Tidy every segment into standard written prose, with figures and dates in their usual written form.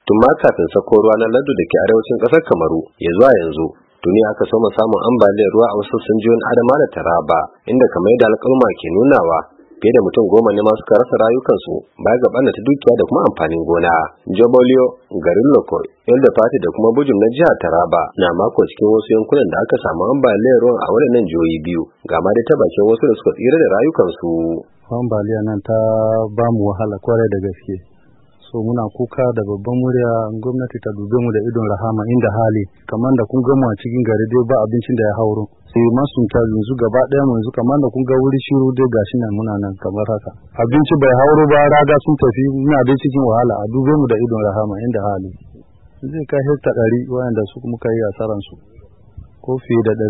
tun ma kafin sako ruwa na lardu da ke arewacin ƙasar Kamaru ya zuwa yanzu tuni aka soma samun ambaliyar ruwa a wasu sassan jihohin Adamawa da Taraba inda kamar yadda alƙaluma ke nunawa fiye da mutum 10 ne ma suka rasa rayukansu baya ga ɓannata dukiya da kuma amfanin gona. Jobolio, garin Loko, Elda Fati da kuma Bujum na jihar Taraba na mako cikin wasu yankunan da aka samu ambaliyar ruwan a waɗannan jihohi biyu ga ma dai ta bakin wasu da suka tsira da rayukansu. Ambaliyar nan ta ba mu wahala kwarai da gaske. So muna kuka da babban murya gwamnati ta dube mu da idon rahama inda hali kamar da kun gamu a cikin gari dai ba abincin da ya hauro sai masunta yanzu gaba ɗaya mu yanzu kamar da kun ga wuri shiru dai gashi nan muna nan kamar haka abinci bai hauro ba raga sun tafi muna dai cikin wahala a dube mu da idon rahama inda hali zai kai hekta 100 wayanda su muka yi asaran su ko fiye da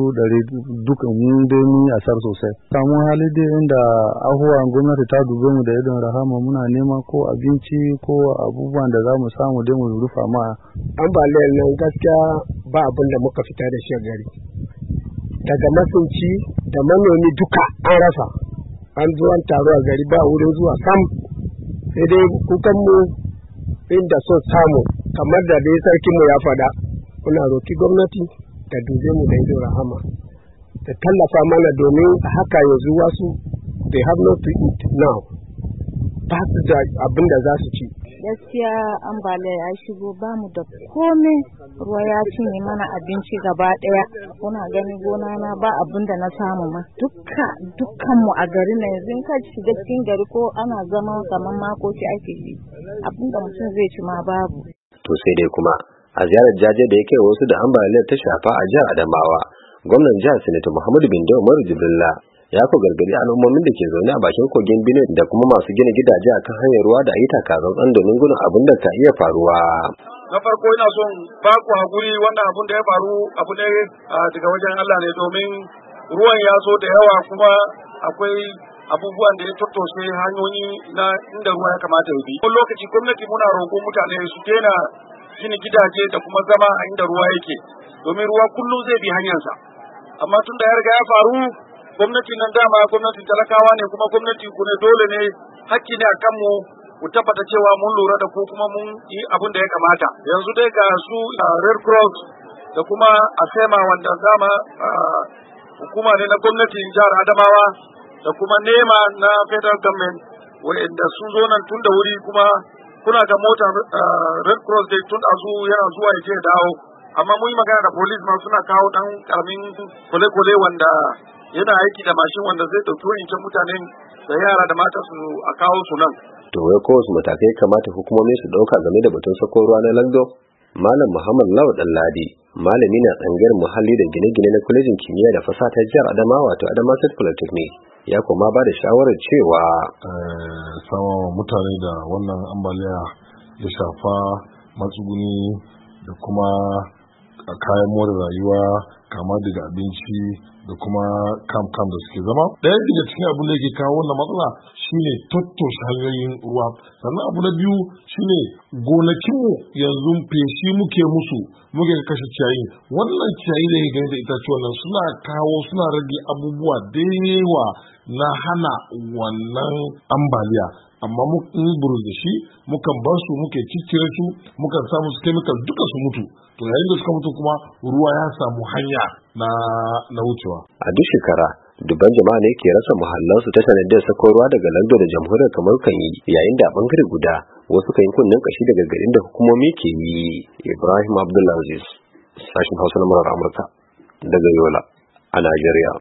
400 duka mun dai mun yi asar sosai. Samu hali dai inda ahuwan gwamnati ta dube mu da idon rahama muna nema ko abinci ko abubuwan da za mu samu dai mu rufa ma. Ambaliyar nan gaskiya ba abin da muka fita da shi a gari. Daga masunci da manomi duka an rasa. An zo an taru a gari ba wurin zuwa sam. Sai dai kukan mu inda so samu kamar da dai sarkin mu ya faɗa. Muna roki gwamnati da dube mu da idon rahama da tallafa mana domin haka yanzu wasu they have not to eat now ba su da abin da za su ci. Gaskiya ambaliya ya shigo ba mu da komai ruwa ya cinye mana abinci gaba daya kuna gani gona na ba abin da na samu ma dukkan mu a garin nan yanzu ka shiga cikin gari ko ana zama kamar makoki ake yi abin da mutum zai ci ma babu. To sai dai kuma a ziyarar jaje da yake wasu da ambaliyar ta shafa a jihar Adamawa gwamnan jihar Sanata Muhammadu Bindo Umaru Jibrilla ya ko gargadi al'ummomin da ke zaune a bakin kogin Benue da kuma masu gina gidaje a kan hanyar ruwa da ayyuka kazan domin gudun abin da ka iya faruwa. Na farko ina son ba ku hakuri wannan abin da ya faru abu ne daga wajen Allah ne domin ruwan ya zo da yawa kuma akwai abubuwan da ya tattose hanyoyi na inda ruwa ya kamata ya bi. Wani lokaci gwamnati muna roƙo mutane su daina gina gidaje da kuma zama a inda ruwa yake domin ruwa kullum zai bi hanyarsa amma tun da ya riga ya faru gwamnati nan dama gwamnatin talakawa ne kuma gwamnati ku ne dole ne hakki ne a kanmu ku tabbata cewa mun lura da ku kuma mun yi abin da ya kamata yanzu dai ga su Red Cross da kuma ASEMA wanda dama hukuma ne na gwamnatin jihar Adamawa da kuma NEMA na federal government wanda sun zo nan tun da wuri kuma kuna ga mota Red Cross dai tun azu yana zuwa ya je dawo amma mun yi magana da police ma suna kawo dan karamin kole-kole wanda yana aiki da mashin wanda zai dauki wancan mutanen da yara da mata su a kawo su nan. To wai ko wasu matakai kamata hukumomi su dauka game da batun sako ruwa na Lagdo? Malam Muhammad Lawal Danladi malami na tsangayar muhalli da gine-gine na kwalejin kimiyya da fasaha ta jihar Adamawa wato Adamawa State Polytechnic ya kuma ba da shawarar cewa sama mutane da wannan ambaliya ya shafa matsuguni da kuma kayan more rayuwa kama daga abinci da kuma kam da suke zama. Ɗaya daga cikin abin da yake kawo wannan matsala shine tattoshe hanyoyin ruwa. Sannan abu na biyu shine gonakinmu yanzu feshi muke musu muke kashe ciyayi. Wannan ciyayi da yake da itace wannan suna rage abubuwa da yawa na hana wannan ambaliya. Amma in buruz da shi mukan bar su muke ciccire su mukan samu su chemical duka su mutu to yayin da suka mutu kuma ruwa ya samu hanya na wucewa. A duk shekara dubban jama'a ne ke rasa muhallansu ta sanadiyar sako ruwa daga Lagdo da jamhuriyar Kamaru kan yi yayin da a bangare guda wasu kan yi kunnen kashi daga garin da hukumomi ke yi. Ibrahim Abdulaziz sashin Hausa na Amurka daga Yola a Najeriya.